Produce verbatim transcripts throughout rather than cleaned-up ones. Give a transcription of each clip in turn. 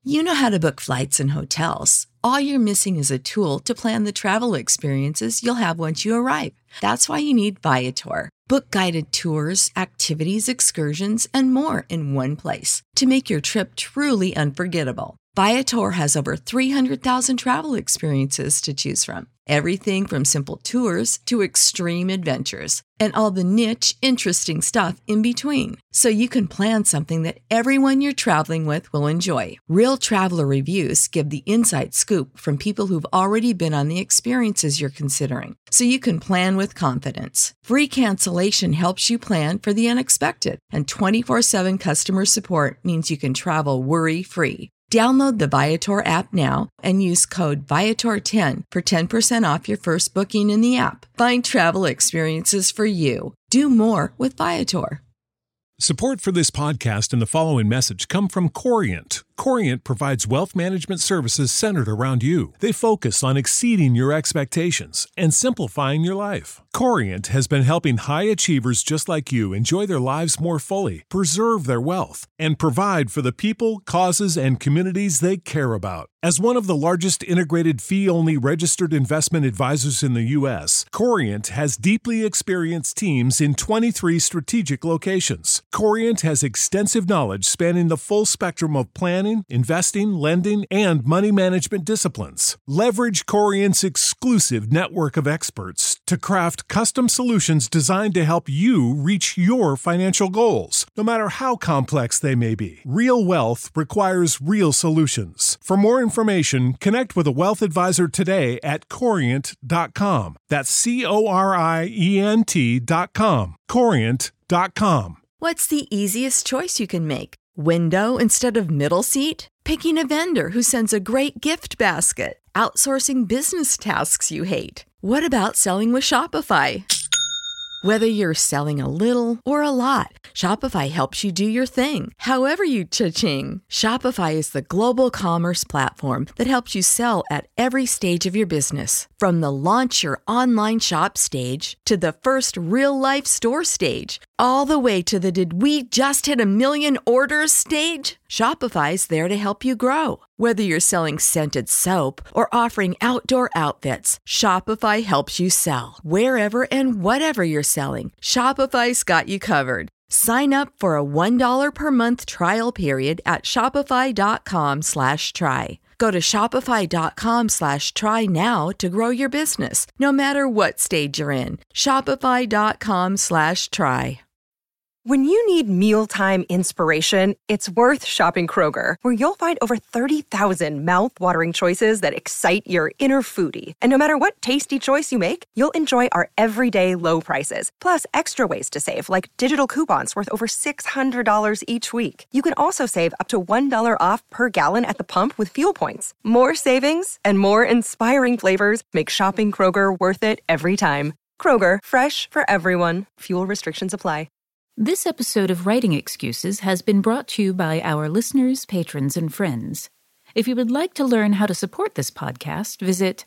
You know how to book flights and hotels. All you're missing is a tool to plan the travel experiences you'll have once you arrive. That's why you need Viator. Book guided tours, activities, excursions, and more in one place to make your trip truly unforgettable. Viator has over three hundred thousand travel experiences to choose from. Everything from simple tours to extreme adventures and all the niche, interesting stuff in between. So you can plan something that everyone you're traveling with will enjoy. Real traveler reviews give the inside scoop from people who've already been on the experiences you're considering. So you can plan with confidence. Free cancellation helps you plan for the unexpected. And twenty-four seven customer support means you can travel worry-free. Download the Viator app now and use code Viator ten for ten percent off your first booking in the app. Find travel experiences for you. Do more with Viator. Support for this podcast and the following message come from Corient. Corient provides wealth management services centered around you. They focus on exceeding your expectations and simplifying your life. Corient has been helping high achievers just like you enjoy their lives more fully, preserve their wealth, and provide for the people, causes, and communities they care about. As one of the largest integrated fee-only registered investment advisors in the U S, Corient has deeply experienced teams in twenty-three strategic locations. Corient has extensive knowledge spanning the full spectrum of planning, investing, lending, and money management disciplines. Leverage Corient's exclusive network of experts to craft custom solutions designed to help you reach your financial goals, no matter how complex they may be. Real wealth requires real solutions. For more information, connect with a wealth advisor today at corient dot com. That's C O R I E N T dot com. corient dot com. What's the easiest choice you can make? Window instead of middle seat? Picking a vendor who sends a great gift basket? Outsourcing business tasks you hate? What about selling with Shopify? Whether you're selling a little or a lot, Shopify helps you do your thing, however you cha-ching. Shopify is the global commerce platform that helps you sell at every stage of your business. From the launch your online shop stage to the first real-life store stage, all the way to the did we just hit a million orders stage. Shopify's there to help you grow. Whether you're selling scented soap or offering outdoor outfits, Shopify helps you sell. Wherever and whatever you're selling, Shopify's got you covered. Sign up for a one dollar per month trial period at shopify.com slash try. Go to shopify.com slash try now to grow your business, no matter what stage you're in. Shopify.com slash try. When you need mealtime inspiration, it's worth shopping Kroger, where you'll find over thirty thousand mouth-watering choices that excite your inner foodie. And no matter what tasty choice you make, you'll enjoy our everyday low prices, plus extra ways to save, like digital coupons worth over six hundred dollars each week. You can also save up to one dollar off per gallon at the pump with fuel points. More savings and more inspiring flavors make shopping Kroger worth it every time. Kroger, fresh for everyone. Fuel restrictions apply. This episode of Writing Excuses has been brought to you by our listeners, patrons, and friends. If you would like to learn how to support this podcast, visit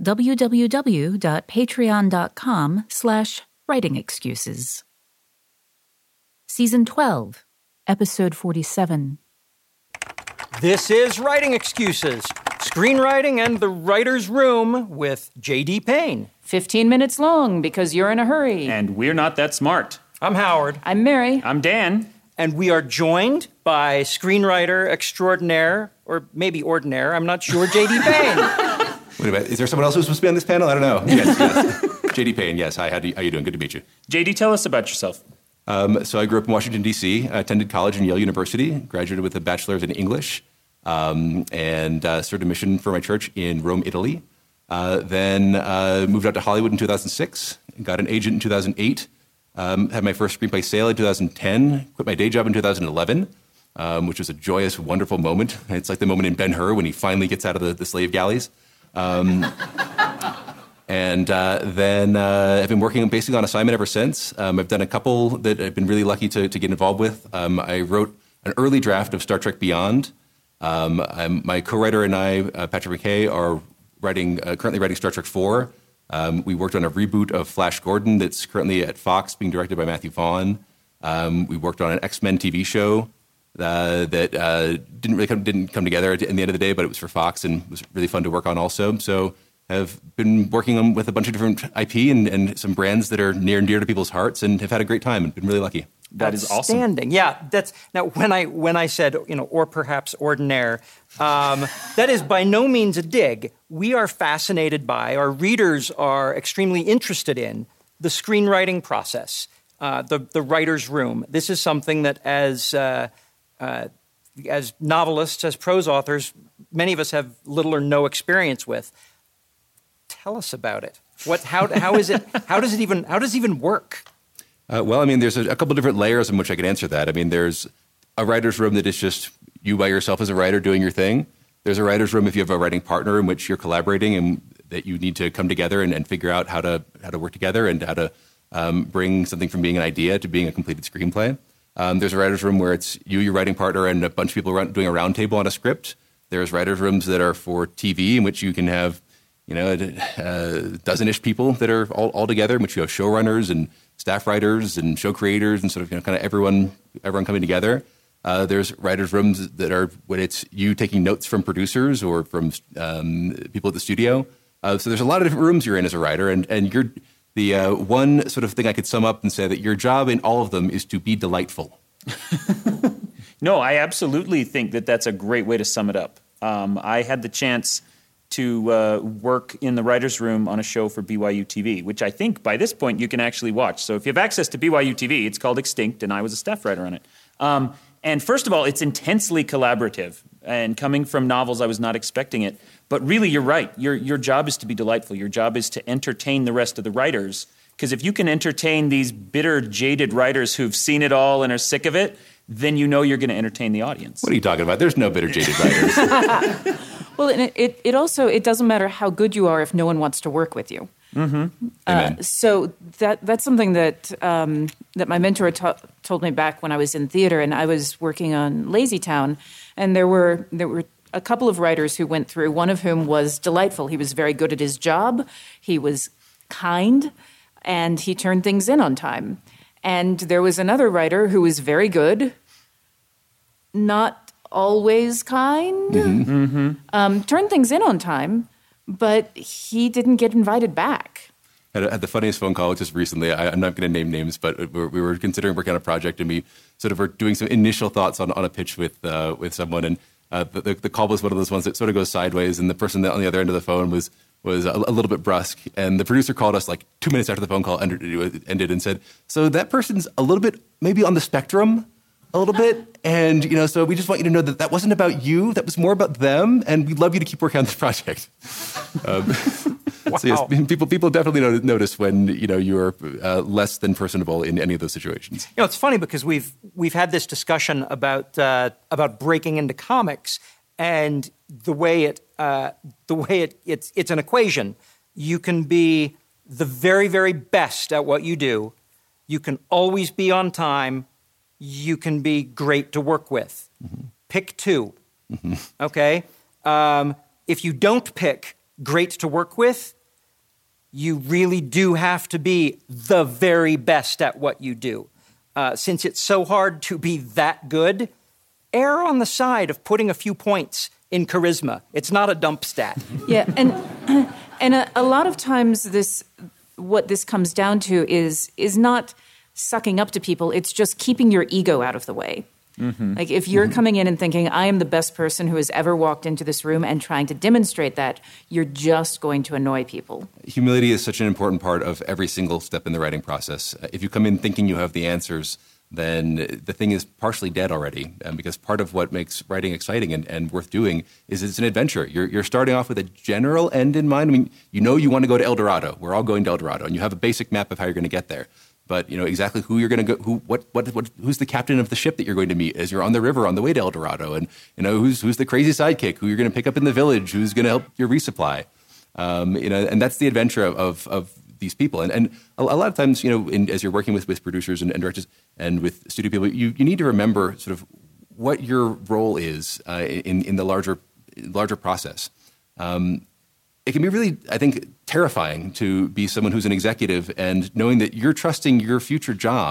www.patreon.com slash writing excuses. Season twelve, Episode forty-seven. This is Writing Excuses, screenwriting and the writer's room with J D Payne. Fifteen minutes long because you're in a hurry. And we're not that smart. I'm Howard. I'm Mary. I'm Dan. And we are joined by screenwriter extraordinaire, or maybe ordinaire, I'm not sure, J D Payne. Wait a minute, is there someone else who's supposed to be on this panel? I don't know. Yes, yes. J D Payne, yes. Hi, how, do you, how you doing? Good to meet you. J D, tell us about yourself. Um, so I grew up in Washington, D C, I attended college in Yale University, graduated with a bachelor's in English, um, and uh, started a mission for my church in Rome, Italy. Uh, then uh, moved out to Hollywood in two thousand six, got an agent in two thousand eight, Um, had my first screenplay sale in two thousand ten, quit my day job in two thousand eleven, um, which was a joyous, wonderful moment. It's like the moment in Ben-Hur when he finally gets out of the, the slave galleys. Um, and uh, then uh, I've been working basically on assignment ever since. Um, I've done a couple that I've been really lucky to, to get involved with. Um, I wrote an early draft of Star Trek Beyond. Um, I'm, my co-writer and I, uh, Patrick McKay, are writing uh, currently writing Star Trek four. Um, we worked on a reboot of Flash Gordon that's currently at Fox, being directed by Matthew Vaughn. Um, we worked on an X-Men T V show. uh, that uh, didn't really come, didn't come together at the end of the day, but it was for Fox and was really fun to work on also. So have been working on, with a bunch of different I P and, and some brands that are near and dear to people's hearts, and have had a great time and been really lucky. That is awesome. Outstanding. Yeah, that's now when I when I said, you know, or perhaps ordinaire, um, that is by no means a dig. We are fascinated by, our readers are extremely interested in the screenwriting process, uh, the the writer's room. This is something that as uh, uh, as novelists, as prose authors, many of us have little or no experience with. Tell us about it. What? How? How is it? How does it even? How does it even work? Uh, well, I mean, there's a, a couple different layers in which I could answer that. I mean, there's a writer's room that is just you by yourself as a writer doing your thing. There's a writer's room if you have a writing partner in which you're collaborating and that you need to come together and, and figure out how to how to work together and how to um, bring something from being an idea to being a completed screenplay. Um, there's a writer's room where it's you, your writing partner, and a bunch of people doing a roundtable on a script. There's writer's rooms that are for T V in which you can have, you know, a, a dozen-ish people that are all, all together, in which you have showrunners and staff writers and show creators and sort of, you know, kind of everyone everyone coming together. Uh, there's writers' rooms that are when it's you taking notes from producers or from um, people at the studio. Uh, so there's a lot of different rooms you're in as a writer, and and you're the uh, one sort of thing I could sum up and say that your job in all of them is to be delightful. No, I absolutely think that that's a great way to sum it up. Um, I had the chance to uh, work in the writer's room on a show for B Y U T V, which I think by this point you can actually watch. So if you have access to B Y U T V, it's called Extinct, and I was a staff writer on it. Um, and first of all, it's intensely collaborative. And coming from novels, I was not expecting it. But really, you're right. Your, your job is to be delightful. Your job is to entertain the rest of the writers. Because if you can entertain these bitter, jaded writers who've seen it all and are sick of it, then you know you're going to entertain the audience. What are you talking about? There's no bitter, jaded writers. Well, it, it it also, it doesn't matter how good you are if no one wants to work with you. Mm-hmm. Uh, so that that's something that um, that my mentor ta- told me back when I was in theater, and I was working on Lazy Town, and there were there were a couple of writers who went through, one of whom was delightful. He was very good at his job. He was kind, and he turned things in on time. And there was another writer who was very good, not always kind, mm-hmm. Mm-hmm. Um, turned things in on time, but he didn't get invited back. I had the funniest phone call just recently. I, I'm not going to name names, but we were, we were considering working on a project, and we sort of were doing some initial thoughts on, on a pitch with uh, with someone, and uh, the, the call was one of those ones that sort of goes sideways, and the person on the other end of the phone was was a, a little bit brusque, and the producer called us like two minutes after the phone call ended, ended and said, "So that person's a little bit maybe on the spectrum." A little bit, and you know, so we just want you to know that that wasn't about you. That was more about them, and we'd love you to keep working on this project. Um, wow. So yes, people people definitely notice when you know you're uh, less than personable in any of those situations. You know, it's funny because we've we've had this discussion about uh, about breaking into comics, and the way it uh, the way it it's it's an equation. You can be the very very best at what you do. You can always be on time. You can be great to work with. Mm-hmm. Pick two, mm-hmm. okay? Um, if you don't pick great to work with, you really do have to be the very best at what you do. Uh, since it's so hard to be that good, err on the side of putting a few points in charisma. It's not a dump stat. Yeah, and and a, a lot of times this, what this comes down to is is not sucking up to people, it's just keeping your ego out of the way. Mm-hmm. Like if you're mm-hmm. coming in and thinking, I am the best person who has ever walked into this room and trying to demonstrate that, you're just going to annoy people. Humility is such an important part of every single step in the writing process. If you come in thinking you have the answers, then the thing is partially dead already. Um, because part of what makes writing exciting and, and worth doing is it's an adventure. You're, you're starting off with a general end in mind. I mean, you know you want to go to El Dorado. We're all going to El Dorado. And you have a basic map of how you're going to get there. But you know exactly who you're going to go, who, what, what, what, who's the captain of the ship that you're going to meet as you're on the river on the way to El Dorado, and you know who's who's the crazy sidekick who you're going to pick up in the village, who's going to help your resupply, um, you know, and that's the adventure of of, of these people. And and a, a lot of times, you know, in, as you're working with with producers and, and directors and with studio people, you you need to remember sort of what your role is uh, in in the larger larger process. Um, It can be really, I think, terrifying to be someone who's an executive and knowing that you're trusting your future job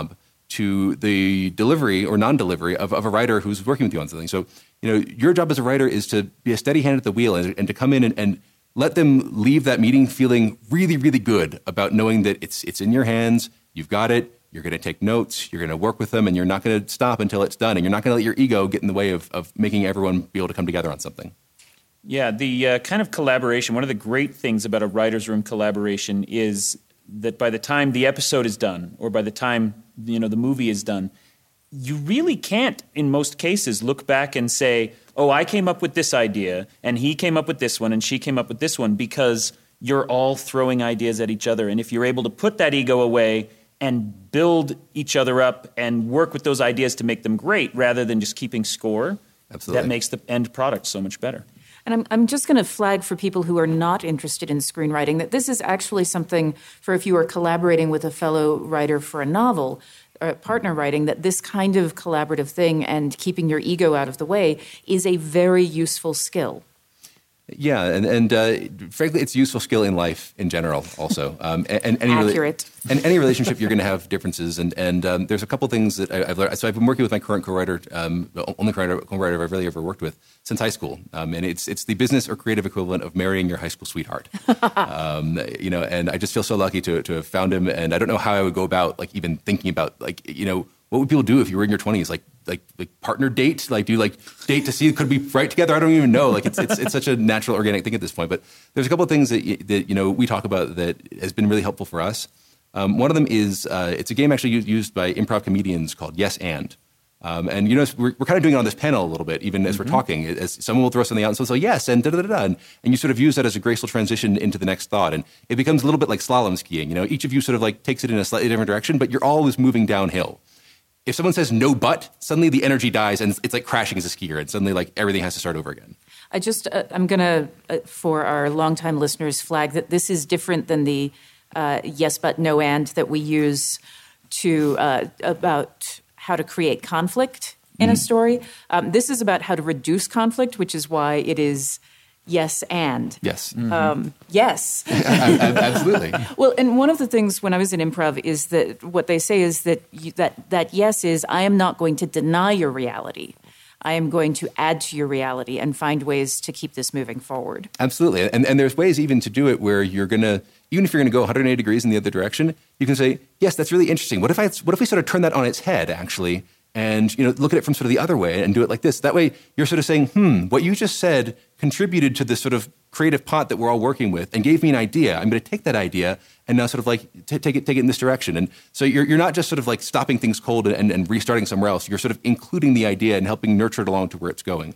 to the delivery or non-delivery of, of a writer who's working with you on something. So, you know, your job as a writer is to be a steady hand at the wheel and, and to come in and, and let them leave that meeting feeling really, really good about knowing that it's it's in your hands, you've got it, you're going to take notes, you're going to work with them, and you're not going to stop until it's done, and you're not going to let your ego get in the way of, of making everyone be able to come together on something. Yeah, the uh, kind of collaboration, one of the great things about a writer's room collaboration is that by the time the episode is done or by the time, you know, the movie is done, you really can't, in most cases, look back and say, oh, I came up with this idea, and he came up with this one, and she came up with this one, because you're all throwing ideas at each other. And if you're able to put that ego away and build each other up and work with those ideas to make them great rather than just keeping score, Absolutely. That makes the end product so much better. And I'm, I'm just going to flag for people who are not interested in screenwriting that this is actually something for if you are collaborating with a fellow writer for a novel, or partner writing, that this kind of collaborative thing and keeping your ego out of the way is a very useful skill. Yeah, and, and uh, frankly, it's a useful skill in life in general also. Um, and, and any Accurate. Rela- and any relationship, you're going to have differences. And, and um, there's a couple things that I, I've learned. So I've been working with my current co-writer, um, the only co-writer, co-writer I've really ever worked with since high school. Um, and it's it's the business or creative equivalent of marrying your high school sweetheart. um, you know, and I just feel so lucky to to have found him. And I don't know how I would go about, like, even thinking about, like, you know, what would people do if you were in your twenties? Like, like, like partner date? Like, do you like date to see could we write together? I don't even know. Like, it's it's it's such a natural, organic thing at this point. But there's a couple of things that that you know we talk about that has been really helpful for us. Um, one of them is uh, it's a game actually used by improv comedians called Yes and. Um, and you know we're, we're kind of doing it on this panel a little bit, even as mm-hmm. we're talking. As someone will throw something out and say, "Yes," and da da da da, and, and you sort of use that as a graceful transition into the next thought, and it becomes a little bit like slalom skiing. You know, each of you sort of like takes it in a slightly different direction, but you're always moving downhill. If someone says no but, suddenly the energy dies and it's like crashing as a skier, and suddenly like everything has to start over again. I just, uh, I'm going to, uh, for our longtime listeners, flag that this is different than the uh, yes but no and that we use to uh, about how to create conflict in mm-hmm. a story. Um, this is about how to reduce conflict, which is why it is yes and. Yes. Mm-hmm. Um, yes. Absolutely. Well, and one of the things when I was in improv is that what they say is that you, that that yes is I am not going to deny your reality. I am going to add to your reality and find ways to keep this moving forward. Absolutely. And and there's ways even to do it where you're going to, even if you're going to go one hundred eighty degrees in the other direction, you can say, yes, that's really interesting. What if I what if we sort of turn that on its head, actually, and you know look at it from sort of the other way and do it like this? That way you're sort of saying, hmm, what you just said contributed to this sort of creative pot that we're all working with and gave me an idea. I'm going to take that idea and now sort of like t- take it take it in this direction. And so you're you're not just sort of like stopping things cold and, and restarting somewhere else. You're sort of including the idea and helping nurture it along to where it's going.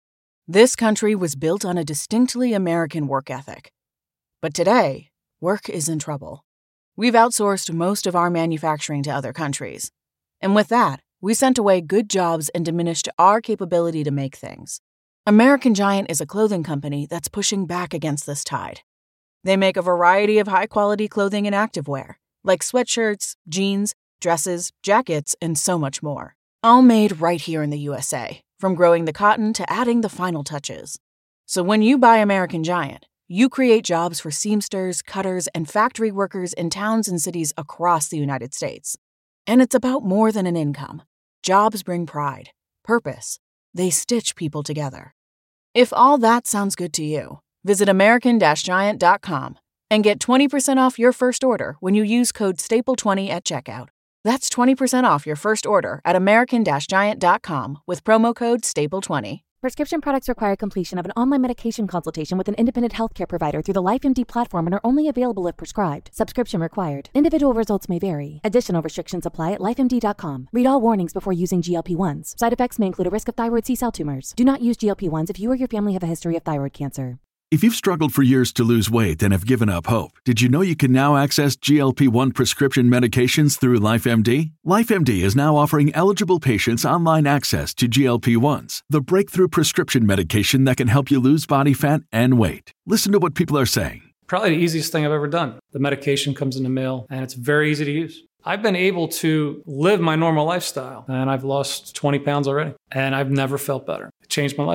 This country was built on a distinctly American work ethic. But today, work is in trouble. We've outsourced most of our manufacturing to other countries. And with that, we sent away good jobs and diminished our capability to make things. American Giant is a clothing company that's pushing back against this tide. They make a variety of high-quality clothing and activewear, like sweatshirts, jeans, dresses, jackets, and so much more. All made right here in the U S A, from growing the cotton to adding the final touches. So when you buy American Giant, you create jobs for seamsters, cutters, and factory workers in towns and cities across the United States. And it's about more than an income. Jobs bring pride, purpose. They stitch people together. If all that sounds good to you, visit American Giant dot com and get twenty percent off your first order when you use code staple twenty at checkout. That's twenty percent off your first order at American Giant dot com with promo code staple twenty. Prescription products require completion of an online medication consultation with an independent healthcare provider through the LifeMD platform and are only available if prescribed. Subscription required. Individual results may vary. Additional restrictions apply at life M D dot com. Read all warnings before using G L P ones. Side effects may include a risk of thyroid C-cell tumors. Do not use G L P ones if you or your family have a history of thyroid cancer. If you've struggled for years to lose weight and have given up hope, did you know you can now access G L P one prescription medications through LifeMD? LifeMD is now offering eligible patients online access to G L P ones, the breakthrough prescription medication that can help you lose body fat and weight. Listen to what people are saying. Probably the easiest thing I've ever done. The medication comes in the mail, and it's very easy to use. I've been able to live my normal lifestyle, and I've lost twenty pounds already, and I've never felt better. It changed my life.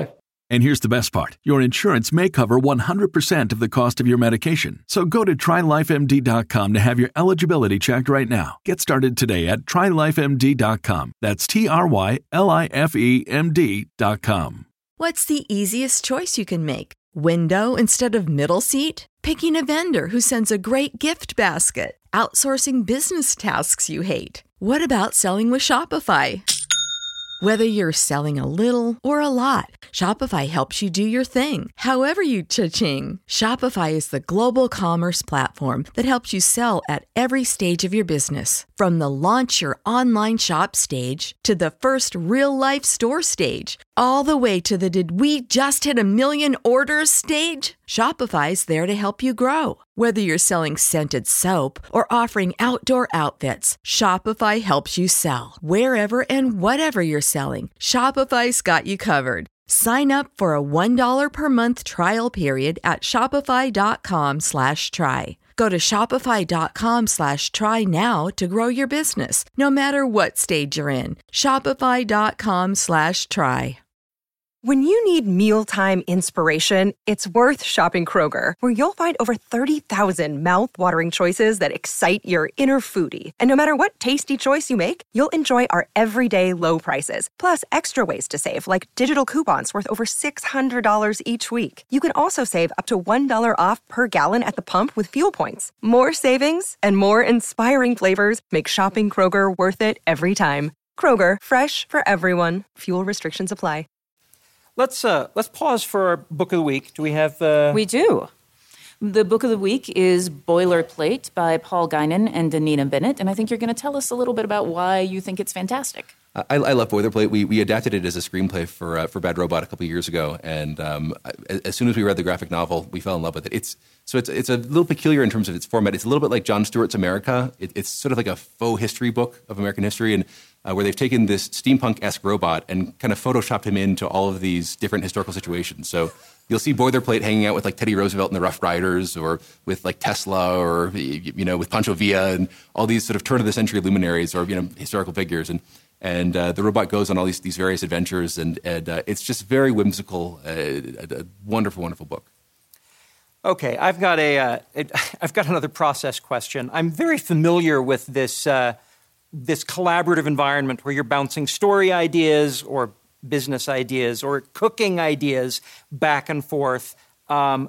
And here's the best part. Your insurance may cover one hundred percent of the cost of your medication. So go to try life M D dot com to have your eligibility checked right now. Get started today at try life M D dot com. That's T R Y L I F E M D dot com. What's the easiest choice you can make? Window instead of middle seat? Picking a vendor who sends a great gift basket? Outsourcing business tasks you hate? What about selling with Shopify? Whether you're selling a little or a lot, Shopify helps you do your thing, however you cha-ching. Shopify is the global commerce platform that helps you sell at every stage of your business. From the launch your online shop stage to the first real-life store stage, all the way to the did we just hit a million orders stage. Shopify's there to help you grow. Whether you're selling scented soap or offering outdoor outfits, Shopify helps you sell. Wherever and whatever you're selling, Shopify's got you covered. Sign up for a one dollar per month trial period at shopify.com slash try. Go to shopify.com slash try now to grow your business, no matter what stage you're in. Shopify.com slash try. When you need mealtime inspiration, it's worth shopping Kroger, where you'll find over thirty thousand mouth-watering choices that excite your inner foodie. And no matter what tasty choice you make, you'll enjoy our everyday low prices, plus extra ways to save, like digital coupons worth over six hundred dollars each week. You can also save up to one dollar off per gallon at the pump with fuel points. More savings and more inspiring flavors make shopping Kroger worth it every time. Kroger, fresh for everyone. Fuel restrictions apply. Let's uh, let's pause for our book of the week. Do we have? Uh... We do. The book of the week is Boilerplate by Paul Guinan and Danina Bennett, and I think you're going to tell us a little bit about why you think it's fantastic. I, I love Boilerplate. We we adapted it as a screenplay for uh, for Bad Robot a couple of years ago, and um, as soon as we read the graphic novel, we fell in love with it. It's so it's it's a little peculiar in terms of its format. It's a little bit like Jon Stewart's America. It, it's sort of like a faux history book of American history, and uh, where they've taken this steampunk-esque robot and kind of photoshopped him into all of these different historical situations. So you'll see Boilerplate hanging out with like Teddy Roosevelt and the Rough Riders, or with like Tesla, or you know with Pancho Villa and all these sort of turn of the century luminaries or you know historical figures. And and uh, the robot goes on all these these various adventures, and, and uh, it's just very whimsical, uh, a, a wonderful, wonderful book. Okay, I've got a uh, it, I've got another process question. I'm very familiar with this uh, this collaborative environment where you're bouncing story ideas or business ideas or cooking ideas back and forth. Um,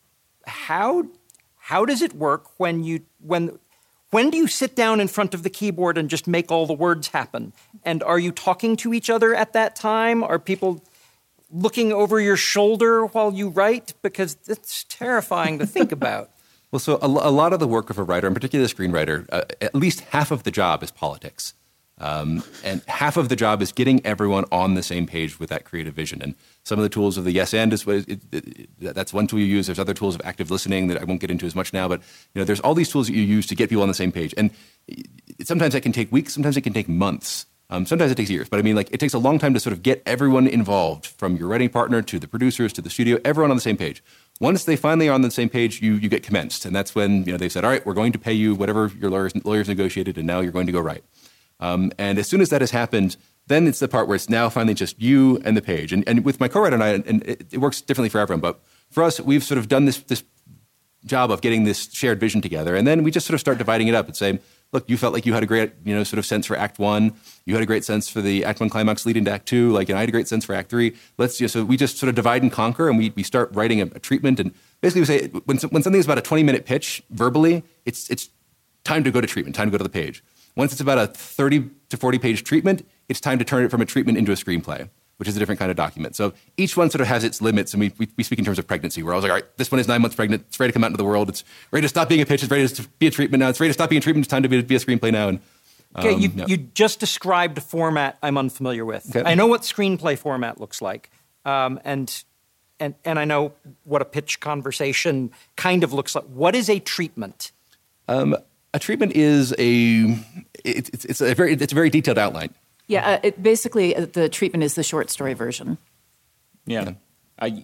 how how does it work when you when when do you sit down in front of the keyboard and just make all the words happen? And are you talking to each other at that time? Are people looking over your shoulder while you write? Because it's terrifying to think about. Well, so a, a lot of the work of a writer, in particular a screenwriter, uh, at least half of the job is politics. Um, and half of the job is getting everyone on the same page with that creative vision. And some of the tools of the yes and is it, it, it, that's one tool you use. There's other tools of active listening that I won't get into as much now. But you know, there's all these tools that you use to get people on the same page. And it, sometimes that can take weeks. Sometimes it can take months. Um, sometimes it takes years. But I mean, like, it takes a long time to sort of get everyone involved, from your writing partner to the producers to the studio, everyone on the same page. Once they finally are on the same page, you you get commenced. And that's when you know they've said, all right, we're going to pay you whatever your lawyers, lawyers negotiated, and now you're going to go write. Um, and as soon as that has happened, then it's the part where it's now finally just you and the page. And, and with my co-writer and I, and it, it works differently for everyone, but for us, we've sort of done this this job of getting this shared vision together. And then we just sort of start dividing it up and saying, look, you felt like you had a great, you know, sort of sense for Act One. You had a great sense for the Act One climax leading to Act Two. Like, and I had a great sense for Act Three. Let's just, so we just sort of divide and conquer, and we we start writing a, a treatment. And basically, we say when when something's about a twenty minute pitch verbally, it's it's time to go to treatment, time to go to the page. Once it's about a thirty to forty page treatment, it's time to turn it from a treatment into a screenplay, which is a different kind of document. So each one sort of has its limits, and we, we, we speak in terms of pregnancy, where I was like, all right, this one is nine months pregnant, it's ready to come out into the world, it's ready to stop being a pitch, it's ready to be a treatment now, it's ready to stop being a treatment, it's time to be, be a screenplay now. And, um, okay, you, yeah. you just described a format I'm unfamiliar with. Okay. I know what screenplay format looks like, um, and, and, and I know what a pitch conversation kind of looks like. What is a treatment? Um, a treatment is a, it, it's, it's, a very, it's a very detailed outline. Yeah, uh, it, basically uh, the treatment is the short story version. Yeah. I,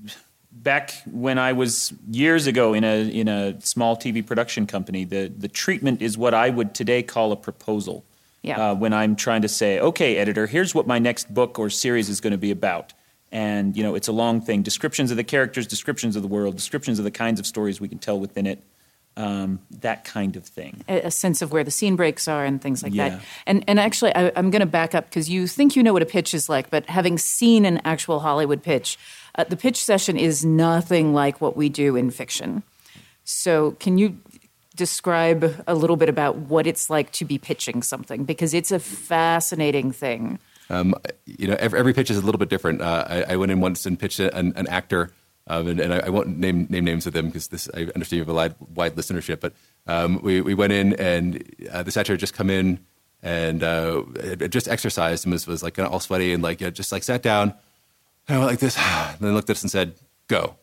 back when I was years ago in a in a small T V production company, the, the treatment is what I would today call a proposal. Yeah. Uh, when I'm trying to say, okay, editor, here's what my next book or series is going to be about. And, you know, it's a long thing. Descriptions of the characters, descriptions of the world, descriptions of the kinds of stories we can tell within it, um, that kind of thing. A, a sense of where the scene breaks are and things like Yeah. that. And and actually, I, I'm going to back up because you think you know what a pitch is like, but having seen an actual Hollywood pitch, uh, the pitch session is nothing like what we do in fiction. So can you describe a little bit about what it's like to be pitching something? Because it's a fascinating thing. Um, you know, every, every pitch is a little bit different. Uh, I, I went in once and pitched an, an actor, um, and, and I, I won't name name names of them because this I understand you have a wide, wide listenership. But um, we we went in and uh, this actor had just come in and uh, had just exercised and was was like kind of all sweaty and like you know, just like sat down and I went like this, and then looked at us and said, "Go."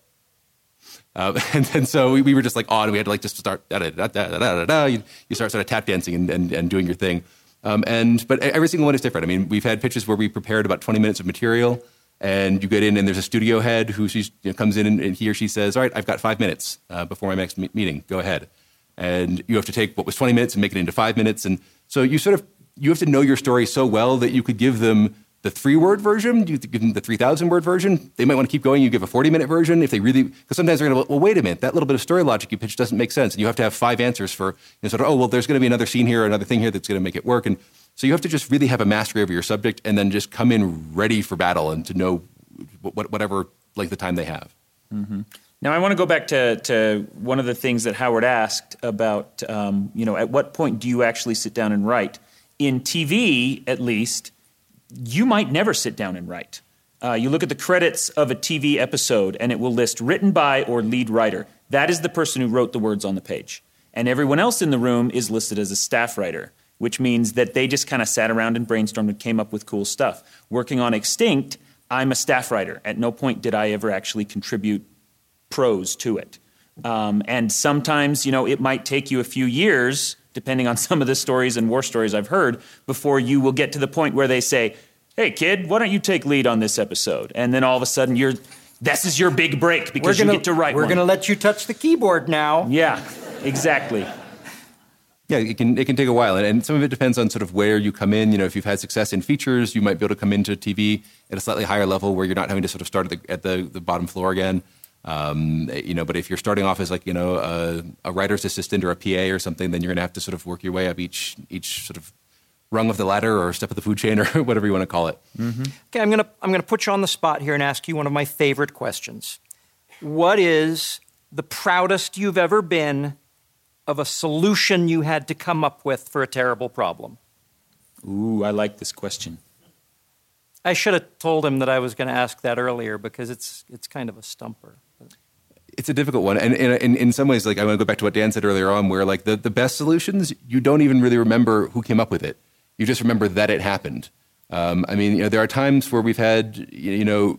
Um, and then so we, we were just like on. We had to like just start da da da da da da da. You, you start sort of tap dancing and, and, and doing your thing. Um, and but every single one is different. I mean, we've had pitches where we prepared about twenty minutes of material, and you get in, and there's a studio head who she's, you know, comes in, and, and he or she says, "All right, I've got five minutes uh, before my next me- meeting. Go ahead." And you have to take what was twenty minutes and make it into five minutes. And so you sort of you have to know your story so well that you could give them the three-word version. You give them the three thousand word version. They might want to keep going. You give a forty-minute version if they really, because sometimes they're going to, well, wait a minute, that little bit of story logic you pitched doesn't make sense. And you have to have five answers for, you know, sort of, oh, well, there's going to be another scene here, another thing here that's going to make it work. And so you have to just really have a mastery over your subject and then just come in ready for battle and to know what, whatever length of time they have. Mm-hmm. Now, I want to go back to, to one of the things that Howard asked about, um, you know, at what point do you actually sit down and write? In T V, at least, you might never sit down and write. Uh, you look at the credits of a T V episode, and it will list written by or lead writer. That is the person who wrote the words on the page. And everyone else in the room is listed as a staff writer, which means that they just kind of sat around and brainstormed and came up with cool stuff. Working on Extinct, I'm a staff writer. At no point did I ever actually contribute prose to it. Um, and sometimes, you know, it might take you a few years, depending on some of the stories and war stories I've heard, before you will get to the point where they say, "Hey, kid, why don't you take lead on this episode?" And then all of a sudden, you're, this is your big break because gonna, you get to write We're one. going to let you touch the keyboard now. Yeah, exactly. Yeah, it can it can take a while, and, and some of it depends on sort of where you come in. You know, if you've had success in features, you might be able to come into T V at a slightly higher level where you're not having to sort of start at the, at the, the bottom floor again. Um, you know, but if you're starting off as like, you know, a, a writer's assistant or a P A or something, then you're going to have to sort of work your way up each each sort of rung of the ladder or step of the food chain or whatever you want to call it. Mm-hmm. Okay, I'm going to I'm going to put you on the spot here and ask you one of my favorite questions. What is the proudest you've ever been of a solution you had to come up with for a terrible problem? Ooh, I like this question. I should have told him that I was going to ask that earlier because it's it's kind of a stumper. It's a difficult one. And in, in, in some ways, like I want to go back to what Dan said earlier on, where like the, the best solutions, you don't even really remember who came up with it. You just remember that it happened. Um, I mean, you know, there are times where we've had, you know,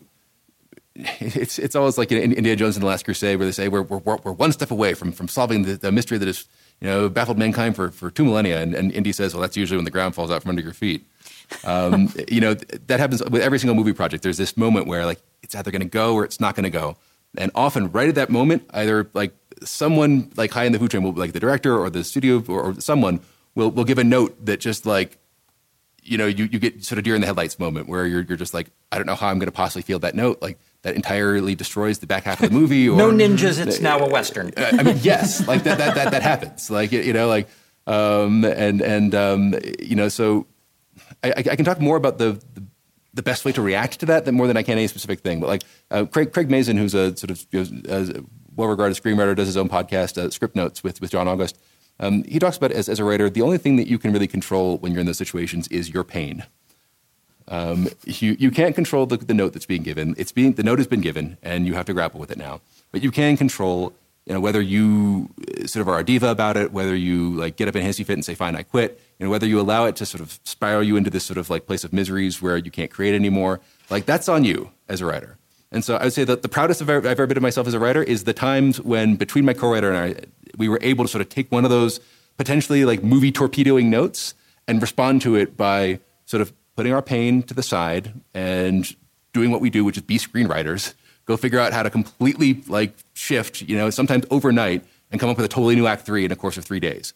it's it's always like in Indiana Jones and the Last Crusade where they say we're we're, we're one step away from from solving the, the mystery that has, you know, baffled mankind for, for two millennia. And, and Indy says, well, that's usually when the ground falls out from under your feet. Um, you know, that happens with every single movie project. There's this moment where like it's either going to go or it's not going to go. And often right at that moment, either like someone like high in the food chain, will, like the director or the studio or, or someone will will give a note that just like, you know, you, you get sort of deer in the headlights moment where you're you're just like, I don't know how I'm going to possibly feel that note. Like that entirely destroys the back half of the movie. Or, no ninjas, it's uh, now a Western. I mean, yes, like that that that, that happens. Like, you know, like, um, and, and um, you know, so I, I can talk more about the, the the best way to react to that than more than I can any specific thing. But like uh, Craig, Craig Mazin, who's a sort of, you know, a well-regarded screenwriter, does his own podcast, uh, Script Notes, with, with John August. Um, he talks about as, as a writer, the only thing that you can really control when you're in those situations is your pain. Um, you, you can't control the, the note that's being given. It's being, the note has been given, and you have to grapple with it now. But you can control, you know, whether you sort of are a diva about it, whether you like get up in a hissy fit and say, fine, I quit, you know, whether you allow it to sort of spiral you into this sort of like place of miseries where you can't create anymore. Like that's on you as a writer. And so I would say that the proudest I've ever, I've ever been of myself as a writer is the times when between my co-writer and I, we were able to sort of take one of those potentially like movie torpedoing notes and respond to it by sort of putting our pain to the side and doing what we do, which is be screenwriters, go figure out how to completely like shift, you know, sometimes overnight and come up with a totally new act three in a course of three days.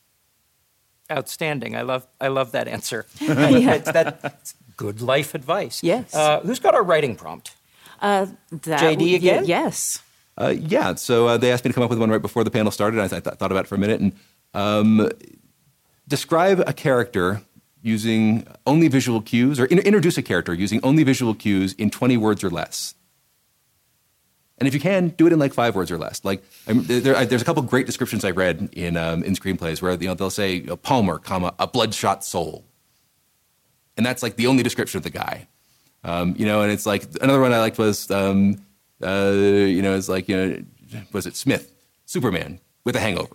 Outstanding. I love I love that answer. Yeah. That's, that's good life advice. Yes. Uh, who's got our writing prompt? Uh, that J D again? Y- yes. Uh, yeah, so uh, they asked me to come up with one right before the panel started. I th- th- thought about it for a minute. And um, describe a character using only visual cues, or in- introduce a character using only visual cues in twenty words or less. And if you can, do it in like five words or less. Like I'm, there, I, there's a couple great descriptions I read in um, in screenplays where you know they'll say you know, Palmer, comma a bloodshot soul, and that's like the only description of the guy. Um, you know, and it's like another one I liked was. Um, Uh, you know, it's like, you know, was it Smith, Superman with a hangover?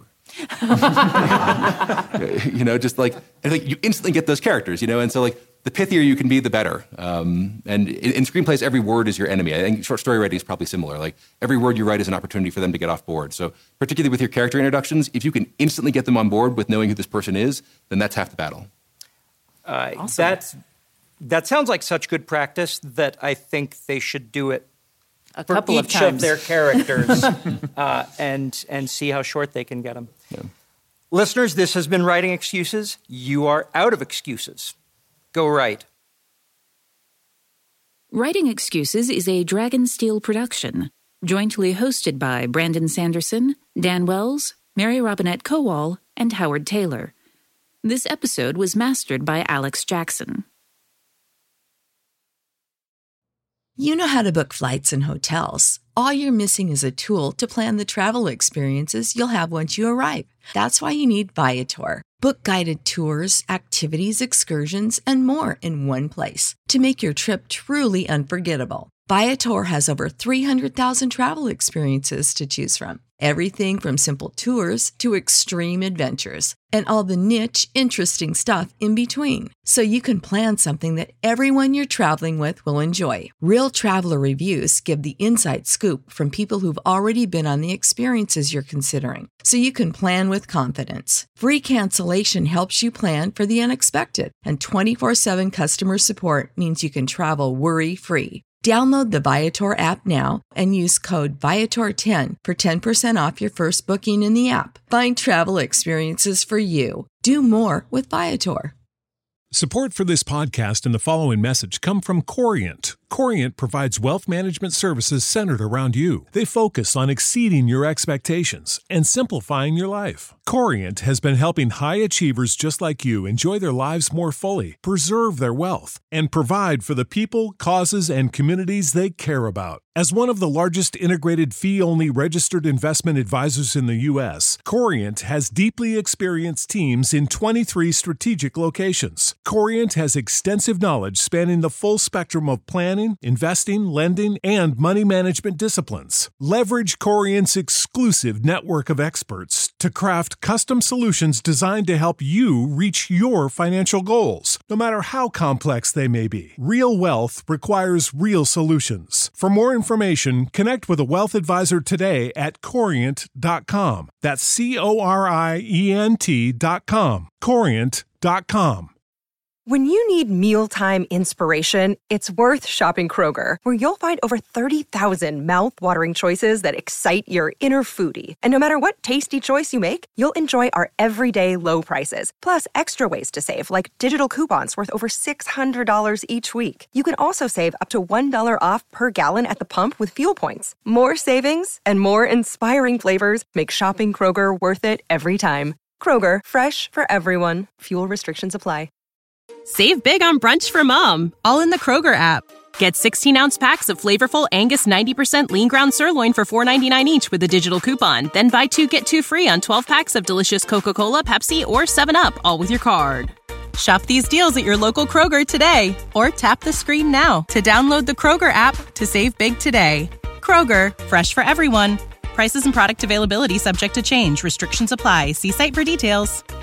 you know, just like, and like you instantly get those characters, you know, and so like the pithier you can be, the better. Um, and in, in screenplays, every word is your enemy. I think short story writing is probably similar. Like every word you write is an opportunity for them to get off board. So particularly with your character introductions, if you can instantly get them on board with knowing who this person is, then that's half the battle. Uh, awesome. That's, that sounds like such good practice that I think they should do it A for couple each of times. of their characters uh, and and see how short they can get them. Yeah. Listeners, this has been Writing Excuses. You are out of excuses. Go write. Writing Excuses is a Dragonsteel production, jointly hosted by Brandon Sanderson, Dan Wells, Mary Robinette Kowal, and Howard Taylor. This episode was mastered by Alex Jackson. You know how to book flights and hotels. All you're missing is a tool to plan the travel experiences you'll have once you arrive. That's why you need Viator. Book guided tours, activities, excursions, and more in one place to make your trip truly unforgettable. Viator has over three hundred thousand travel experiences to choose from. Everything from simple tours to extreme adventures and all the niche, interesting stuff in between. So you can plan something that everyone you're traveling with will enjoy. Real traveler reviews give the inside scoop from people who've already been on the experiences you're considering. So you can plan with confidence. Free cancellation helps you plan for the unexpected. And twenty-four seven customer support means you can travel worry-free. Download the Viator app now and use code Viator ten for ten percent off your first booking in the app. Find travel experiences for you. Do more with Viator. Support for this podcast and the following message come from Corient. Corient provides wealth management services centered around you. They focus on exceeding your expectations and simplifying your life. Corient has been helping high achievers just like you enjoy their lives more fully, preserve their wealth, and provide for the people, causes, and communities they care about. As one of the largest integrated fee-only registered investment advisors in the U S, Corient has deeply experienced teams in twenty-three strategic locations. Corient has extensive knowledge spanning the full spectrum of planning, investing, lending, and money management disciplines. Leverage Corient's exclusive network of experts to craft custom solutions designed to help you reach your financial goals, no matter how complex they may be. Real wealth requires real solutions. For more information, connect with a wealth advisor today at corient dot com. That's C O R I E N T dot com. corient dot com. When you need mealtime inspiration, it's worth shopping Kroger, where you'll find over thirty thousand mouth-watering choices that excite your inner foodie. And no matter what tasty choice you make, you'll enjoy our everyday low prices, plus extra ways to save, like digital coupons worth over six hundred dollars each week. You can also save up to one dollar off per gallon at the pump with fuel points. More savings and more inspiring flavors make shopping Kroger worth it every time. Kroger, fresh for everyone. Fuel restrictions apply. Save big on brunch for mom, all in the Kroger app. Get sixteen-ounce packs of flavorful Angus ninety percent lean ground sirloin for four ninety-nine each with a digital coupon. Then buy two, get two free on twelve packs of delicious Coca-Cola, Pepsi, or seven up, all with your card. Shop these deals at your local Kroger today, or tap the screen now to download the Kroger app to save big today. Kroger, fresh for everyone. Prices and product availability subject to change. Restrictions apply. See site for details.